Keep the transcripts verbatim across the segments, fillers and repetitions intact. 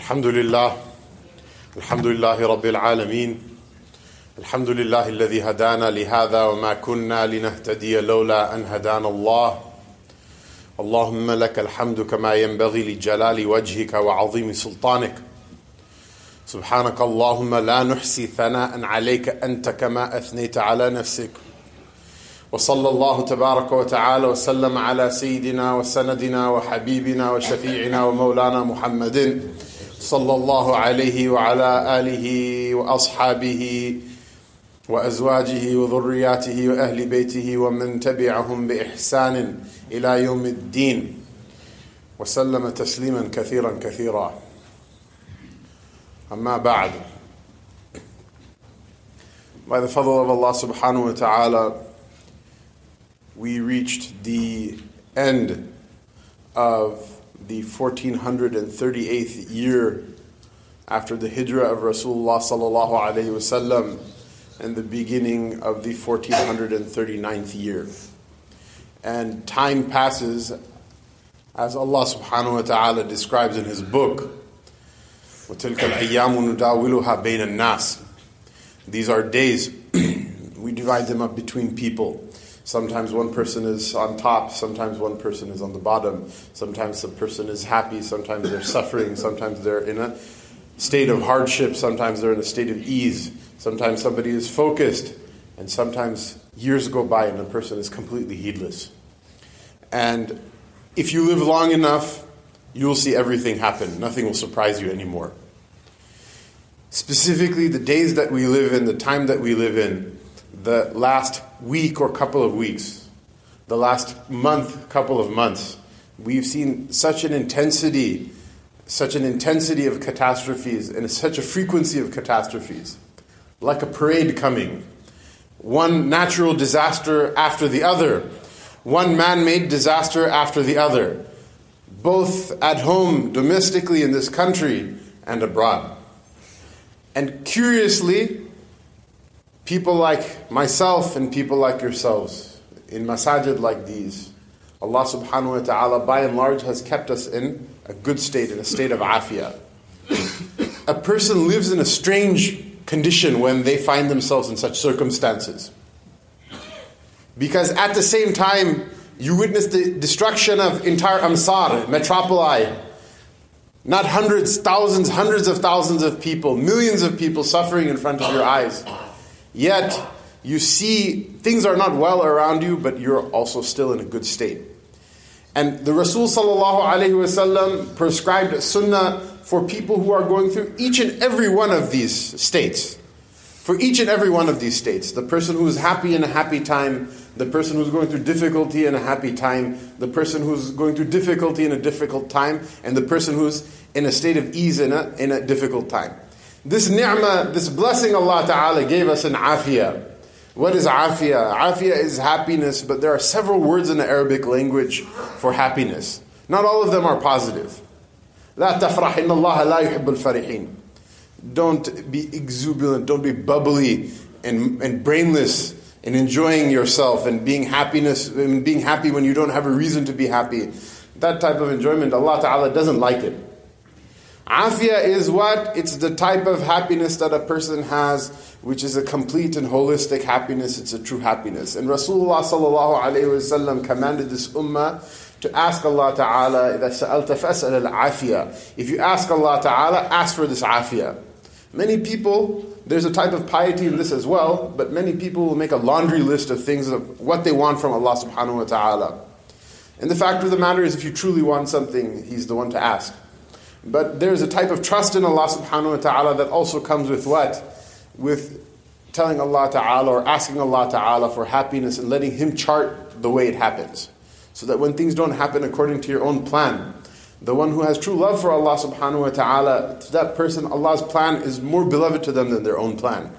الحمد لله الحمد لله رب العالمين الحمد لله الذي هدانا لهذا وما كنا لنهتدي لولا أن هدانا الله اللهم لك الحمد كما ينبغي لجلال وجهك وعظيم سلطانك سبحانك اللهم لا نحصي ثناء عليك أنت كما أثنيت على نفسك وصلى الله تبارك وتعالى وسلم على سيدنا وسندنا وحبيبنا وشفيعنا ومولانا محمد صلى الله عليه وعلى آله وأصحابه وأزواجه وذرياته وأهل بيته ومن تبعهم بإحسان إلى يوم الدين وسلم تسليما كثيرا كثيرا أما بعد. By the fadl of Allah subhanahu wa ta'ala, we reached the end of the fourteen thirty-eighth year after the hijrah of Rasulullah sallallahu alayhi wasallam and the beginning of the fourteen thirty-ninth year. And time passes as Allah subhanahu wa ta'ala describes in His book, وَتِلْكَ الْأَيَّامُ نُدَاوِلُهَا بَيْنَ النَّاسِ. These are days, we divide them up between people. Sometimes one person is on top, sometimes one person is on the bottom, sometimes the person is happy, sometimes they're suffering, sometimes they're in a state of hardship, sometimes they're in a state of ease, sometimes somebody is focused, and sometimes years go by and the person is completely heedless. And if you live long enough, you'll see everything happen. Nothing will surprise you anymore. Specifically, the days that we live in, the time that we live in, the last week or couple of weeks, the last month, couple of months, we've seen such an intensity, such an intensity of catastrophes and such a frequency of catastrophes, like a parade coming. One natural disaster after the other, one man-made disaster after the other, both at home, domestically in this country, and abroad. And curiously, people like myself and people like yourselves, in masajid like these, Allah subhanahu wa ta'ala by and large has kept us in a good state, in a state of afiyah. A person lives in a strange condition when they find themselves in such circumstances. Because at the same time, you witness the destruction of entire amsar, metropoli, not hundreds, thousands, hundreds of thousands of people, millions of people suffering in front of your eyes. Yet, you see things are not well around you, but you're also still in a good state. And the Rasul sallallahu alayhi wasallam prescribed a sunnah for people who are going through each and every one of these states. For each and every one of these states. The person who is happy in a happy time, the person who's going through difficulty in a happy time, the person who's going through difficulty in a difficult time, and the person who's in a state of ease in a, in a difficult time. This ni'mah, this blessing Allah Ta'ala gave us in afiyah. What is afiyah? Afiyah is happiness, but there are several words in the Arabic language for happiness. Not all of them are positive. لا تفرح إن الله لا يحب الفرحين. Don't be exuberant, don't be bubbly and, and brainless in enjoying yourself and being happiness and being happy when you don't have a reason to be happy. That type of enjoyment, Allah Ta'ala doesn't like it. Afiyah is what? It's the type of happiness that a person has, which is a complete and holistic happiness. It's a true happiness. And Rasulullah sallallahu alayhi wa sallam commanded this ummah to ask Allah Ta'ala, إِذَا سَأَلْتَ فَأَسْأَلَ الْعَافِيَةِ. If you ask Allah Ta'ala, ask for this afiyah. Many people, there's a type of piety in this as well, but many people will make a laundry list of things of what they want from Allah subhanahu wa ta'ala. And the fact of the matter is, if you truly want something, He's the one to ask. But there's a type of trust in Allah subhanahu wa ta'ala that also comes with what? With telling Allah ta'ala or asking Allah ta'ala for happiness and letting Him chart the way it happens. So that when things don't happen according to your own plan, the one who has true love for Allah subhanahu wa ta'ala, to that person, Allah's plan is more beloved to them than their own plan.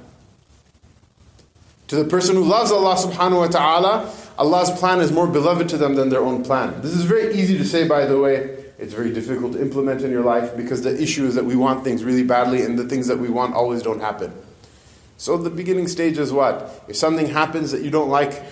To the person who loves Allah subhanahu wa ta'ala, Allah's plan is more beloved to them than their own plan. This is very easy to say, by the way. It's very difficult to implement in your life because the issue is that we want things really badly and the things that we want always don't happen. So the beginning stage is what? If something happens that you don't like,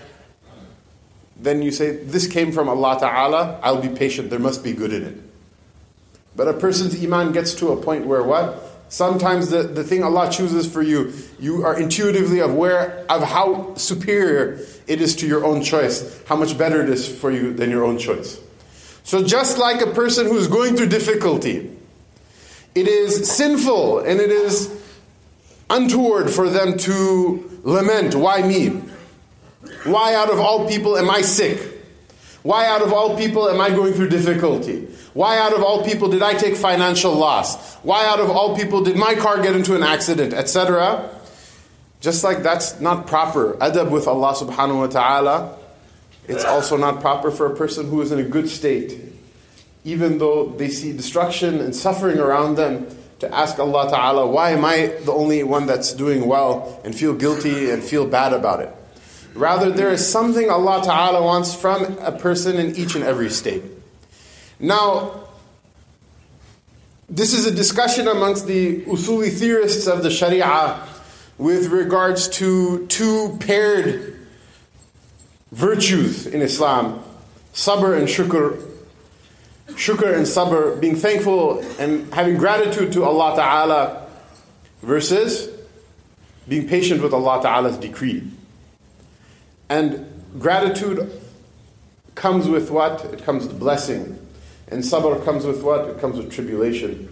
then you say, this came from Allah Ta'ala, I'll be patient, there must be good in it. But a person's iman gets to a point where what? Sometimes the, the thing Allah chooses for you, you are intuitively aware of how superior it is to your own choice, how much better it is for you than your own choice. So just like a person who is going through difficulty, it is sinful and it is untoward for them to lament, why me? Why out of all people am I sick? Why out of all people am I going through difficulty? Why out of all people did I take financial loss? Why out of all people did my car get into an accident, et cetera? Just like that's not proper adab with Allah subhanahu wa ta'ala, it's also not proper for a person who is in a good state, even though they see destruction and suffering around them, to ask Allah ta'ala, why am I the only one that's doing well, and feel guilty and feel bad about it? Rather, there is something Allah ta'ala wants from a person in each and every state. Now, this is a discussion amongst the usuli theorists of the Sharia with regards to two paired virtues in Islam, sabr and shukr. Shukr and sabr, being thankful and having gratitude to Allah Ta'ala versus being patient with Allah Ta'ala's decree. And gratitude comes with what? It comes with blessing. And sabr comes with what? It comes with tribulation.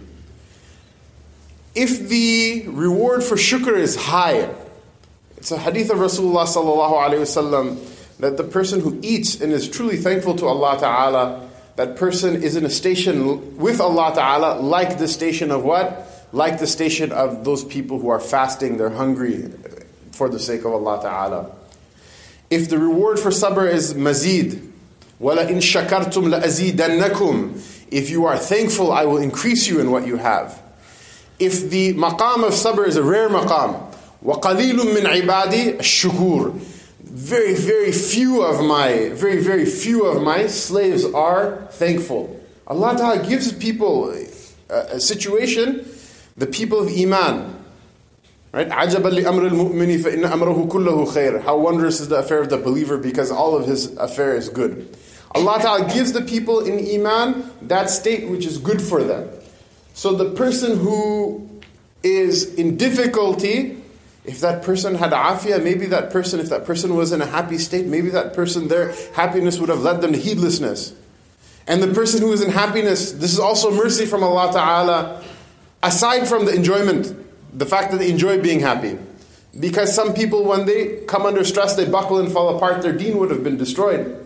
If the reward for shukr is high, it's a hadith of Rasulullah sallallahu alaihi wasallam that the person who eats and is truly thankful to Allah Ta'ala, that person is in a station with Allah Ta'ala like the station of what? Like the station of those people who are fasting, they're hungry for the sake of Allah Ta'ala. If the reward for sabr is mazid, وَلَئِن شَكَرْتُمْ لَأَزِيدَنَّكُمْ, if you are thankful, I will increase you in what you have. If the maqam of sabr is a rare maqam, وَقَلِيلٌ مِّنْ عِبَادِي الشُّكُورِ, very, very few of my, very, very few of my slaves are thankful. Allah Ta'ala gives people a, a situation, the people of iman. Right? عَجَبًا لِأَمْرِ الْمُؤْمِنِ فَإِنَّ أَمْرَهُ كُلَّهُ خَيْرٌ. How wondrous is the affair of the believer, because all of his affair is good. Allah Ta'ala gives the people in iman that state which is good for them. So the person who is in difficulty, if that person had afiyah, maybe that person, if that person was in a happy state, maybe that person, their happiness would have led them to heedlessness. And the person who is in happiness, this is also mercy from Allah Ta'ala, aside from the enjoyment, the fact that they enjoy being happy. Because some people, when they come under stress, they buckle and fall apart, their deen would have been destroyed.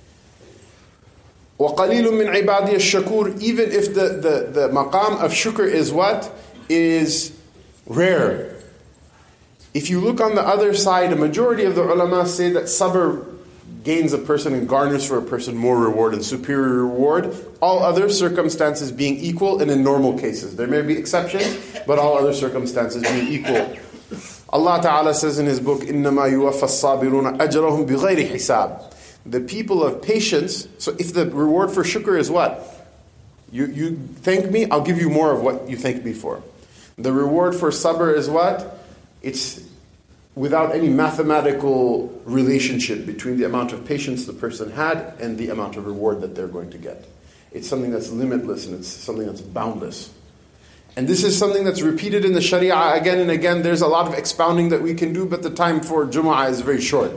وَقَلِيلٌ مِّنْ عِبَادِيَ الشَّكُورِ, even if the, the, the maqam of shukr is what? Is rare. If you look on the other side, a majority of the ulama say that sabr gains a person and garners for a person more reward and superior reward, all other circumstances being equal and in normal cases. There may be exceptions, but all other circumstances being equal. Allah Ta'ala says in His book, إِنَّمَا يُوَفَّى الصَّابِرُونَ أَجْرَهُمْ بِغَيْرِ حِسَابٍ. The people of patience, so if the reward for shukr is what? You, you thank me, I'll give you more of what you thanked me for. The reward for sabr is what? It's without any mathematical relationship between the amount of patience the person had and the amount of reward that they're going to get. It's something that's limitless and it's something that's boundless. And this is something that's repeated in the Sharia again and again. There's a lot of expounding that we can do, but the time for Jumu'ah is very short.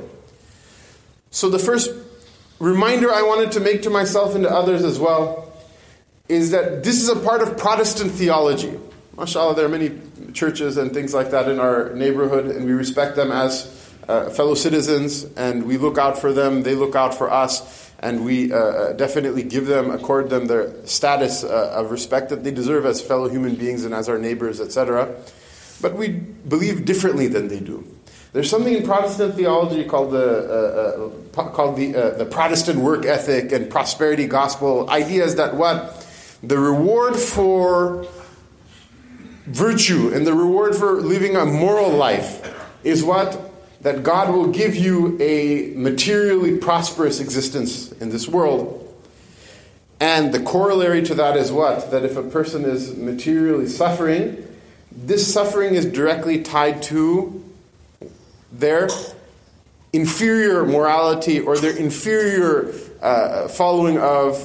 So the first reminder I wanted to make to myself and to others as well is that this is a part of Protestant theology. MashaAllah, there are many churches and things like that in our neighborhood, and we respect them as uh, fellow citizens, and we look out for them, they look out for us, and we uh, definitely give them, accord them their status uh, of respect that they deserve as fellow human beings and as our neighbors, et cetera. But we believe differently than they do. There's something in Protestant theology called the uh, uh, called the uh, the Protestant work ethic and prosperity gospel ideas that what the reward for virtue and the reward for living a moral life is what? That God will give you a materially prosperous existence in this world. And the corollary to that is what? That if a person is materially suffering, this suffering is directly tied to their inferior morality or their inferior uh, following of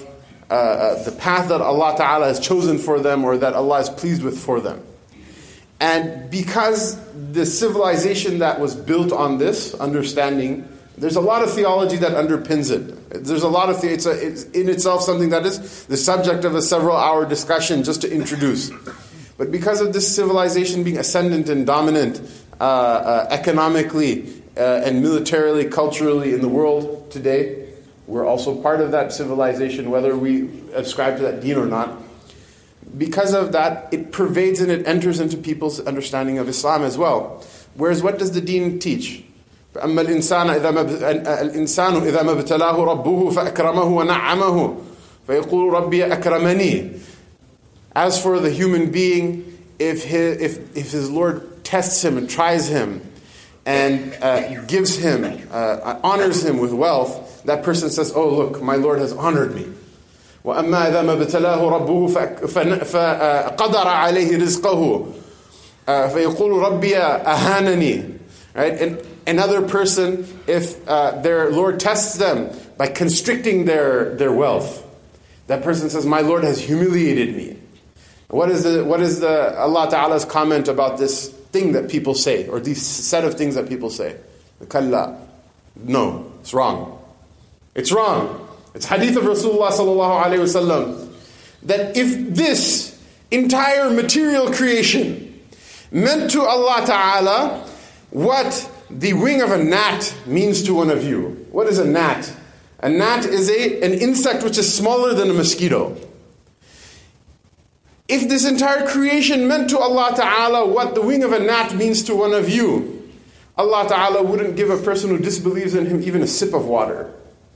uh, the path that Allah Ta'ala has chosen for them or that Allah is pleased with for them. And because the civilization that was built on this understanding, there's a lot of theology that underpins it. There's a lot of, the, it's, a, it's in itself something that is the subject of a several hour discussion just to introduce. But because of this civilization being ascendant and dominant uh, uh, economically uh, and militarily, culturally in the world today, we're also part of that civilization, whether we ascribe to that deen or not. Because of that, it pervades and it enters into people's understanding of Islam as well. Whereas what does the deen teach? فَأَمَّا الْإِنسَانُ إِذَا مَا ابْتَلَاهُ رَبُّهُ فَأَكْرَمَهُ وَنَعَّمَهُ فَيَقُولُ رَبِّي أَكْرَمَنِي. As for the human being, if his, if, if his Lord tests him and tries him and uh, gives him, uh, honors him with wealth, that person says, oh look, my Lord has honored me. وَأَمَّا إِذَا مَا ابْتَلَاهُ رَبُّهُ فَقَدَرَ عَلَيْهِ رِزْقَهُ فَيَقُولُ رَبِّي أَهَانَنِي. Right? And another person, if uh, their Lord tests them by constricting their, their wealth, that person says, my Lord has humiliated me. What is the what is the Allah Ta'ala's comment about this thing that people say, or this set of things that people say? Kalla. No, it's wrong. It's wrong. It's hadith of Rasulullah sallallahu alaihi wasallam that if this entire material creation meant to Allah Ta'ala what the wing of a gnat means to one of you. What is a gnat? A gnat is a an insect which is smaller than a mosquito. If this entire creation meant to Allah Ta'ala what the wing of a gnat means to one of you, Allah Ta'ala wouldn't give a person who disbelieves in Him even a sip of water.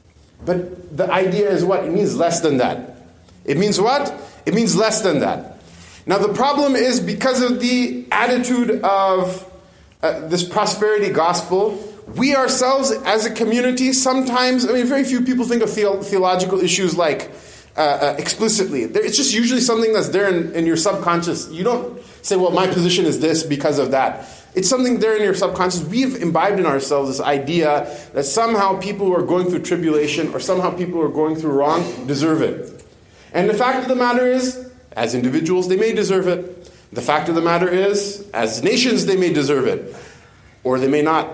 But the idea is what? It means less than that. It means what? It means less than that. Now the problem is because of the attitude of uh, this prosperity gospel, we ourselves as a community sometimes, I mean very few people think of theo- theological issues like Uh, uh, explicitly. It's just usually something that's there in, in your subconscious. You don't say, well, my position is this because of that. It's something there in your subconscious. We've imbibed in ourselves this idea that somehow people who are going through tribulation or somehow people who are going through wrong deserve it. And the fact of the matter is, as individuals, they may deserve it. The fact of the matter is, as nations, they may deserve it. Or they may not.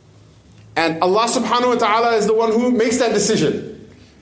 And Allah subhanahu wa ta'ala is the one who makes that decision.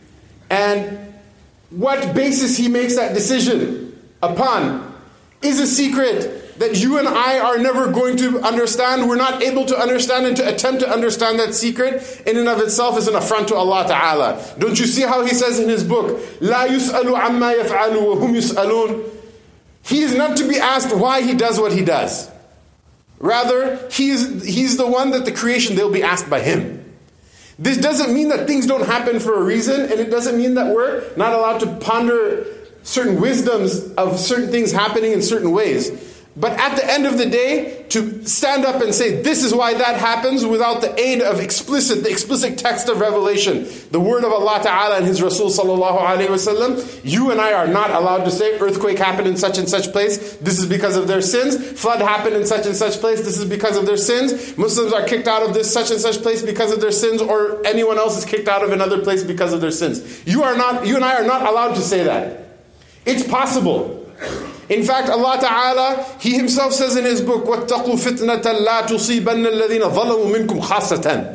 And what basis He makes that decision upon is a secret that you and I are never going to understand. We're not able to understand, and to attempt to understand that secret in and of itself is an affront to Allah Ta'ala. Don't you see how He says in His book, لا يسأل عما يفعل وهم يسألون. He is not to be asked why He does what He does. Rather, he is, He's the one that the creation, they'll be asked by Him. This doesn't mean that things don't happen for a reason, and it doesn't mean that we're not allowed to ponder certain wisdoms of certain things happening in certain ways. But at the end of the day, to stand up and say, this is why that happens without the aid of explicit, the explicit text of Revelation, the word of Allah Ta'ala and His Rasul Sallallahu Alaihi Wasallam, you and I are not allowed to say, earthquake happened in such and such place, this is because of their sins. Flood happened in such and such place, this is because of their sins. Muslims are kicked out of this such and such place because of their sins, or anyone else is kicked out of another place because of their sins. You are not, you and I are not allowed to say that. It's possible. In fact, Allah Ta'ala, He Himself says in His book, وَاتَّقُوا فِتْنَةً لَا تُصِيبَنَّ الَّذِينَ ظَلَمُوا مِنْكُمْ خَاصَّةً.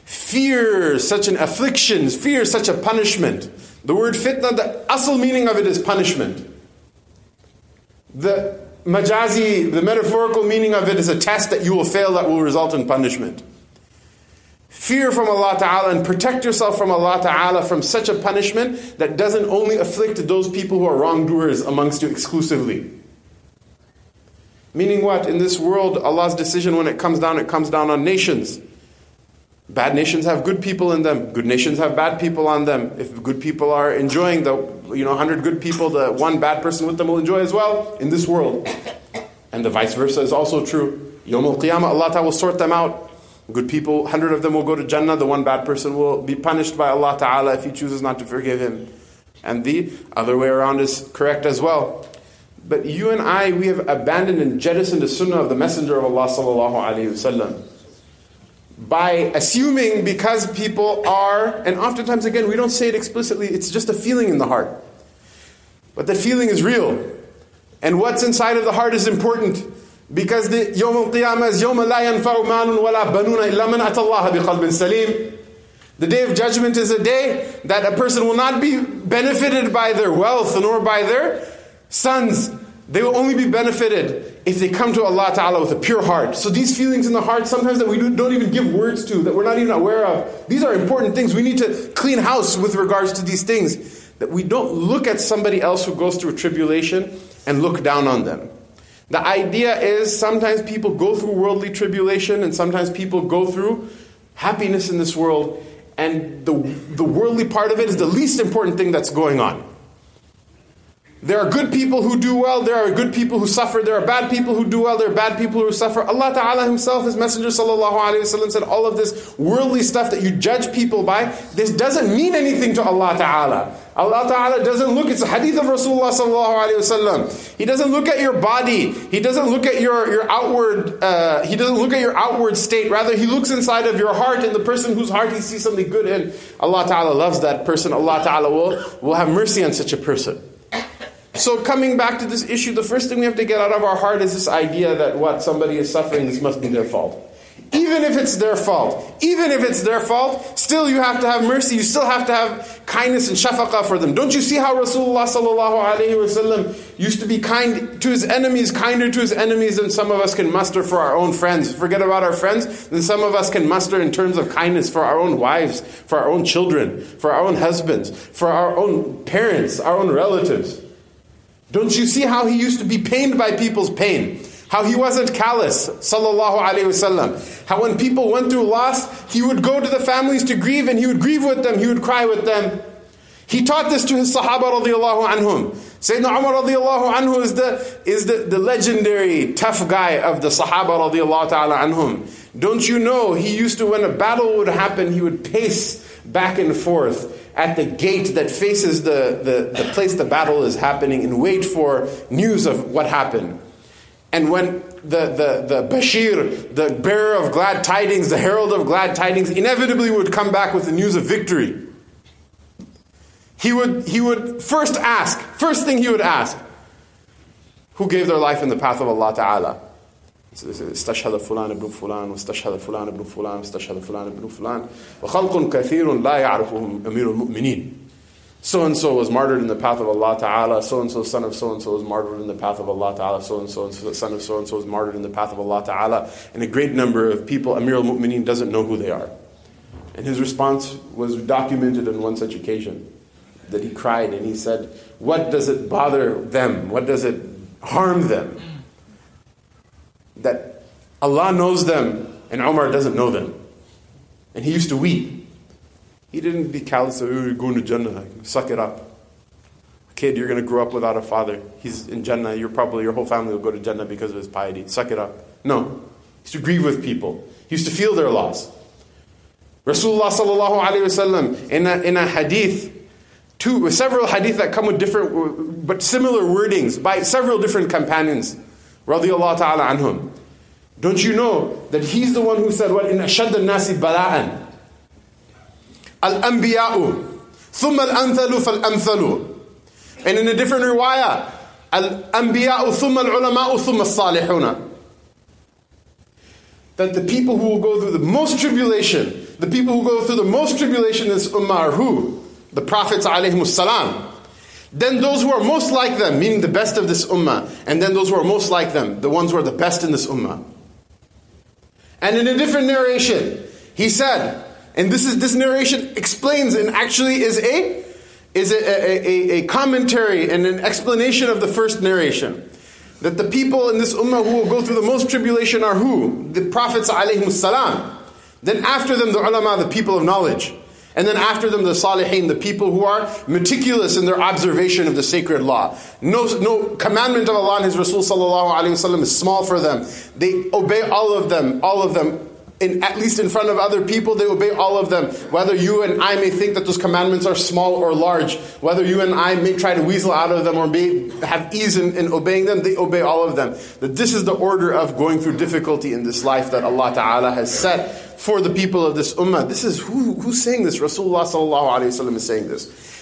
Fear such an affliction, fear such a punishment. The word fitna, the asl meaning of it is punishment. The majazi, the metaphorical meaning of it is a test that you will fail that will result in punishment. Fear from Allah Ta'ala and protect yourself from Allah Ta'ala from such a punishment that doesn't only afflict those people who are wrongdoers amongst you exclusively. Meaning what? In this world, Allah's decision, when it comes down, it comes down on nations. Bad nations have good people in them. Good nations have bad people on them. If good people are enjoying, the you know, one hundred good people, the one bad person with them will enjoy as well in this world. And the vice versa is also true. Yawm al-Qiyamah, Allah Ta'ala will sort them out. Good people, one hundred of them will go to Jannah. The one bad person will be punished by Allah Ta'ala if He chooses not to forgive him. And the other way around is correct as well. But you and I, we have abandoned and jettisoned the sunnah of the Messenger of Allah Sallallahu Alaihi Wasallam. By assuming because people are, and oftentimes again, we don't say it explicitly, it's just a feeling in the heart. But the feeling is real. And what's inside of the heart is important. Because the Yawm al-Qiyamah is Yawma la yanfa'u malun wa la banuna illa man ata Allah biqalbin salim. The day of judgment is a day that a person will not be benefited by their wealth nor by their sons. They will only be benefited if they come to Allah Ta'ala with a pure heart. So these feelings in the heart, sometimes that we don't even give words to, that we're not even aware of, these are important things. We need to clean house with regards to these things. That we don't look at somebody else who goes through tribulation and look down on them. The idea is sometimes people go through worldly tribulation and sometimes people go through happiness in this world. And the, the worldly part of it is the least important thing that's going on. There are good people who do well, there are good people who suffer, there are bad people who do well, there are bad people who suffer. Allah Ta'ala Himself, His Messenger Sallallahu Alaihi Wasallam said all of this worldly stuff that you judge people by, this doesn't mean anything to Allah Ta'ala. Allah Ta'ala doesn't look, it's a hadith of Rasulullah Sallallahu Alaihi Wasallam. He doesn't look at your body, He doesn't look at your, your outward, uh, He doesn't look at your outward state, rather He looks inside of your heart, and the person whose heart He sees something good in, Allah Ta'ala loves that person, Allah Ta'ala will, will have mercy on such a person. So coming back to this issue, the first thing we have to get out of our heart is this idea that what, somebody is suffering, this must be their fault. Even if it's their fault, even if it's their fault, still you have to have mercy, you still have to have kindness and shafaqah for them. Don't you see how Rasulullah sallallahu alayhi wasallam used to be kind to his enemies, kinder to his enemies than some of us can muster for our own friends. Forget about our friends, than some of us can muster in terms of kindness for our own wives, for our own children, for our own husbands, for our own parents, our own relatives. Don't you see how he used to be pained by people's pain? How he wasn't callous, sallallahu alayhi wasallam. How when people went through loss, he would go to the families to grieve, and he would grieve with them, he would cry with them. He taught this to his Sahaba radiallahu anhum. Sayyidina Umar radiallahu anhu is the, is the, the legendary tough guy of the Sahaba radiallahu ta'ala anhum. Don't you know, he used to, when a battle would happen, he would pace back and forth at the gate that faces the, the, the place the battle is happening and wait for news of what happened. And when the, the, the Bashir, the bearer of glad tidings, the herald of glad tidings, inevitably would come back with the news of victory, he would, he would first ask, first thing he would ask, who gave their life in the path of Allah Ta'ala? استشهد فلان ابن فلان واستشهد فلان ابن فلان واستشهد فلان ابن فلان وخلق كثير لا يعرفهم أمير المؤمنين. So-and-so was martyred in the path of Allah Ta'ala, so-and-so son of so-and-so was martyred in the path of Allah Ta'ala, so-and-so son of so-and-so was martyred in the path of Allah Ta'ala. And a great number of people, Amir al-Mu'mineen doesn't know who they are. And his response was documented on one such occasion, that he cried and he said, what does it bother them? What does it harm them? That Allah knows them and Umar doesn't know them. And he used to weep. He didn't be callous, oh, you're going to Jannah, suck it up. Kid, you're going to grow up without a father. He's in Jannah, you're probably, your whole family will go to Jannah because of his piety. Suck it up. No. He used to grieve with people. He used to feel their loss. Rasulullah sallallahu alayhi wasallam in a, in a hadith, two, several hadith that come with different, but similar wordings by several different companions, radiyallahu ta'ala anhum. Don't you know that he's the one who said, what, in ashad al-nasi bala'an, al-anbiya'u, thumma al-amthalu fal-amthalu. And in a different riwayah, al-anbiya'u, thumma al-ulama'u, thumma al-salihuna. That the people who will go through the most tribulation, the people who go through the most tribulation in this ummah are who? The prophets alayhimus salam. Then those who are most like them, meaning the best of this ummah. And then those who are most like them, the ones who are the best in this ummah. And in a different narration, he said, and this is this narration explains and actually is a is a, a, a, a commentary and an explanation of the first narration. That the people in this ummah who will go through the most tribulation are who? The prophets alayhimus salam. Then after them the ulama, the people of knowledge. And then after them the salihin, the people who are meticulous in their observation of the sacred law. No, no commandment of Allah and His Rasul sallallahu alaihi wasallam is small for them. They obey all of them, all of them. In, at least in front of other people, they obey all of them. Whether you and I may think that those commandments are small or large, whether you and I may try to weasel out of them or may have ease in, in obeying them, they obey all of them. That this is the order of going through difficulty in this life that Allah Ta'ala has set for the people of this ummah. This is, who, who's saying this? Rasulullah Sallallahu Alaihi Wasallam is saying this.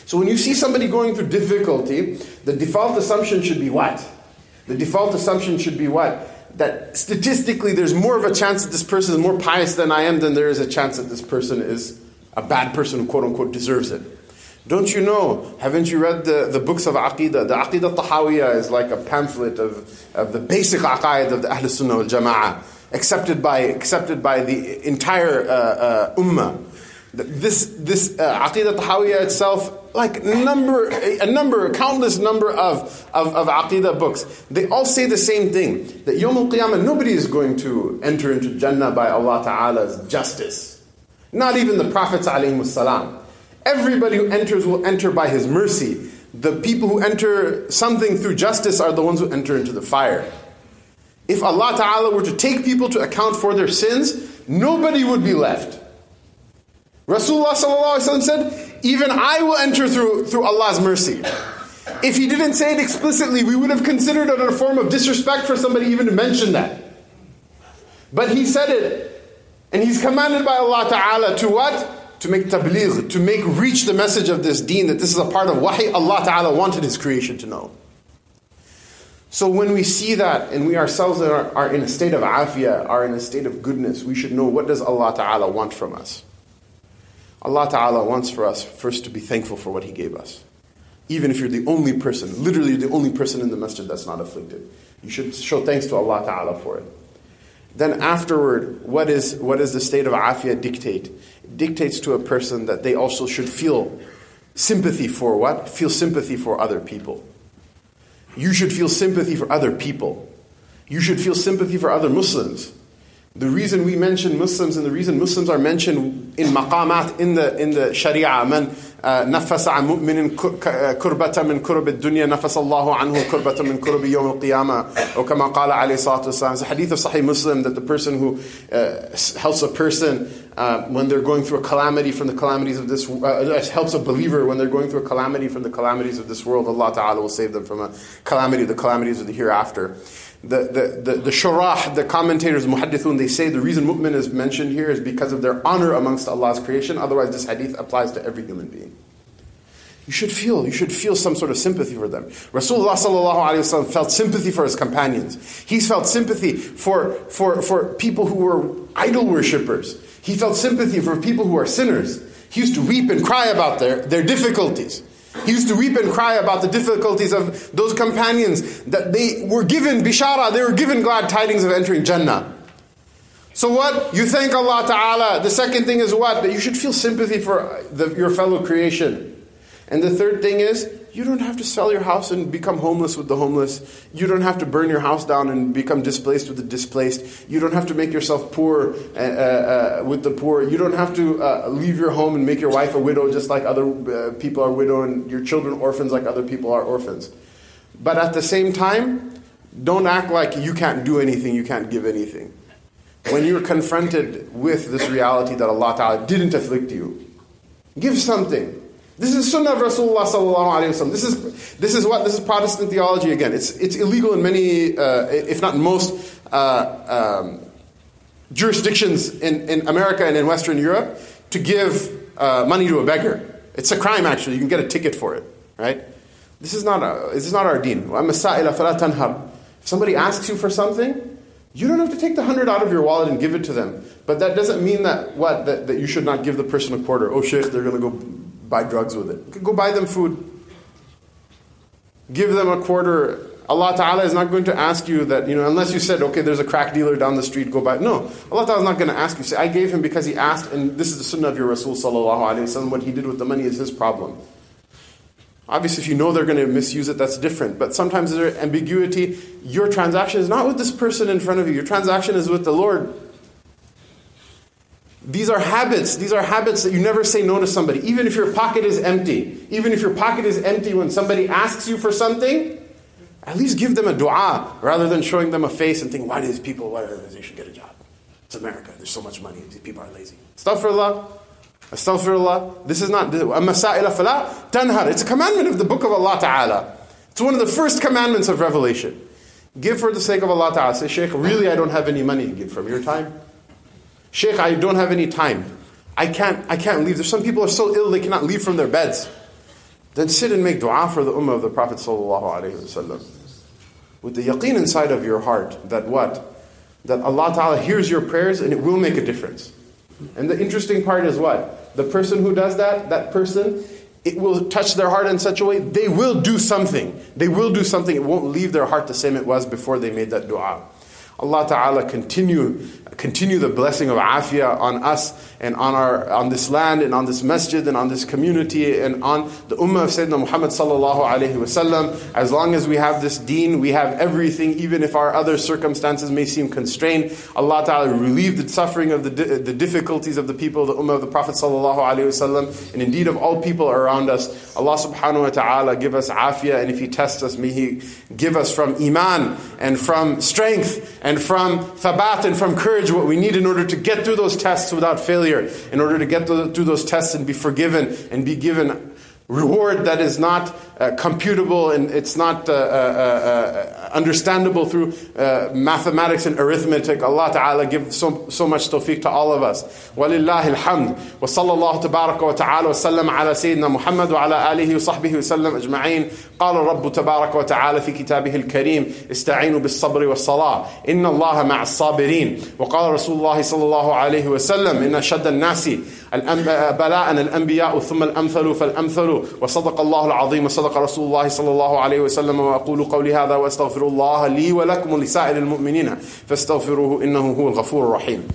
So when you see somebody going through difficulty, the default assumption should be what? The default assumption should be what? That statistically there's more of a chance that this person is more pious than I am than there is a chance that this person is a bad person who quote unquote deserves it. Don't you know, haven't you read the, the books of Aqidah? The Aqidah Tahawiyah is like a pamphlet of, of the basic aqaid of the Ahl Sunnah wal Jama'ah, accepted by, accepted by the entire uh, uh, Ummah. This, this uh, Aqidah Tahawiyah itself, like number, a number, a countless number of, of, of Aqidah books, they all say the same thing, that Yawm al-Qiyamah, nobody is going to enter into Jannah by Allah Ta'ala's justice. Not even the Prophets alayhimus salam. Everybody who enters will enter by His mercy. The people who enter something through justice are the ones who enter into the fire. If Allah Ta'ala were to take people to account for their sins, nobody would be left. Rasulullah sallallahu alaihi wasallam said, even I will enter through, through Allah's mercy. If He didn't say it explicitly, we would have considered it a form of disrespect for somebody even to mention that. But He said it, and He's commanded by Allah Ta'ala to what? To make tabligh, to make reach the message of this deen, that this is a part of wahi Allah Ta'ala wanted His creation to know. So when we see that, and we ourselves are, are in a state of afiyah, are in a state of goodness, we should know, what does Allah Ta'ala want from us? Allah Ta'ala wants for us first to be thankful for what He gave us. Even if you're the only person, literally the only person in the masjid that's not afflicted, you should show thanks to Allah Ta'ala for it. Then afterward, what is what is the state of afiyah dictate? It dictates to a person that they also should feel sympathy for what? Feel sympathy for other people. You should feel sympathy for other people. You should feel sympathy for other Muslims. The reason we mention Muslims and the reason Muslims are mentioned in maqamat, in the in the Sharia, man nafasa an mu'minin kurbata min kurb ad-dunya nafasa Allahu anhu kurbata min kurb yawm al-qiyamah, or kama qala alayhi salatu wasalam. It's a hadith of Sahih Muslim that the person who uh, helps a person uh, when they're going through a calamity from the calamities of this uh, helps a believer when they're going through a calamity from the calamities of this world, Allah Ta'ala will save them from a calamity, the calamities of the hereafter. The, the, the, the shurah, the commentators, muhaddithun, they say the reason mu'min is mentioned here is because of their honor amongst Allah's creation. Otherwise, this hadith applies to every human being. You should feel, you should feel some sort of sympathy for them. Rasulullah sallallahu alaihi wasallam felt sympathy for his companions. He's felt sympathy for, for, for people who were idol worshippers. He felt sympathy for people who are sinners. He used to weep and cry about their, their difficulties. He used to weep and cry about the difficulties of those companions, that they were given bishara, they were given glad tidings of entering Jannah. So what? You thank Allah Ta'ala. The second thing is what? That you should feel sympathy for the, your fellow creation. And the third thing is, you don't have to sell your house and become homeless with the homeless. You don't have to burn your house down and become displaced with the displaced. You don't have to make yourself poor uh, uh, with the poor. You don't have to uh, leave your home and make your wife a widow just like other uh, people are widow, and your children orphans like other people are orphans. But at the same time, don't act like you can't do anything, you can't give anything. When you're confronted with this reality that Allah Ta'ala didn't afflict you, give something. This is Sunnah of Rasulullah sallallahu alaihi wasallam. This is this is what this is Protestant theology again. It's it's illegal in many, uh, if not most, uh, um, jurisdictions in, in America and in Western Europe to give uh, money to a beggar. It's a crime actually. You can get a ticket for it, right? This is not a, this is not our deen. If somebody asks you for something, you don't have to take the hundred out of your wallet and give it to them. But that doesn't mean that what that, that you should not give the person a quarter. Oh, sheikh, they're going to go buy drugs with it. Go buy them food. Give them a quarter. Allah Ta'ala is not going to ask you that, you know, unless you said, okay, there's a crack dealer down the street, go buy it. No. Allah Ta'ala is not going to ask you. Say, I gave him because he asked, and this is the sunnah of your Rasul sallallahu alayhi wa sallam. What he did with the money is his problem. Obviously, if you know they're going to misuse it, that's different. But sometimes there's ambiguity. Your transaction is not with this person in front of you. Your transaction is with the Lord. These are habits. These are habits that you never say no to somebody. Even if your pocket is empty. Even if your pocket is empty when somebody asks you for something, at least give them a dua rather than showing them a face and think, why do these people, why do they should get a job? It's America. There's so much money. These people are lazy. Astaghfirullah. Astaghfirullah. This is not, Masa'ila fala tanhar. It's a commandment of the book of Allah Ta'ala. It's one of the first commandments of revelation. Give for the sake of Allah Ta'ala. Say, Shaykh, really I don't have any money to give from your time. Shaykh, I don't have any time. I can't I can't leave. There's some people are so ill they cannot leave from their beds. then sit and make dua for the ummah of the Prophet sallallahu alaihi wasallam. With the yaqeen inside of your heart that what? That Allah Ta'ala hears your prayers and it will make a difference. And the interesting part is what? The person who does that, that person, it will touch their heart in such a way, they will do something. They will do something. It won't leave their heart the same it was before they made that dua. Allah Ta'ala continue continue the blessing of afiyah on us and on our on this land and on this masjid and on this community and on the ummah of Sayyidina Muhammad sallallahu alayhi wasallam. As long as we have this deen, we have everything, even if our other circumstances may seem constrained. Allah Ta'ala relieve the suffering of the the difficulties of the people, the ummah of the Prophet sallallahu alayhi wasallam, and indeed of all people around us. Allah subhanahu wa ta'ala give us afiyah, and if He tests us, may He give us from iman and from strength and from thabat and from courage what we need in order to get through those tests without failure, in order to get through those tests and be forgiven and be given reward that is not uh, computable and it's not uh, uh, uh, understandable through uh, mathematics and arithmetic. Allah Ta'ala give so, so much tawfiq to all of us. Walillahi alhamd. Wa sallallahu tabaraka wa ta'ala wa sallam ala Sayyidina Muhammad wa ala alihi wa sahbihi wa sallam ajma'in. Qala Rabbu tabaraka wa ta'ala fi kitabihi al-kareem ista'inu bis-sabri was-salah. Inna Allaha ma'as sabirin. Wa qala Rasulullah sallallahu alayhi wa sallam inna shadda an-nasi bala'an al-anbiya'u thumma al-amthalu fal-amthalu. وصدق الله العظيم وصدق رسول الله صلى الله عليه وسلم وأقول قولي هذا وأستغفر الله لي ولكم ولسائر المؤمنين فاستغفروه إنه هو الغفور الرحيم.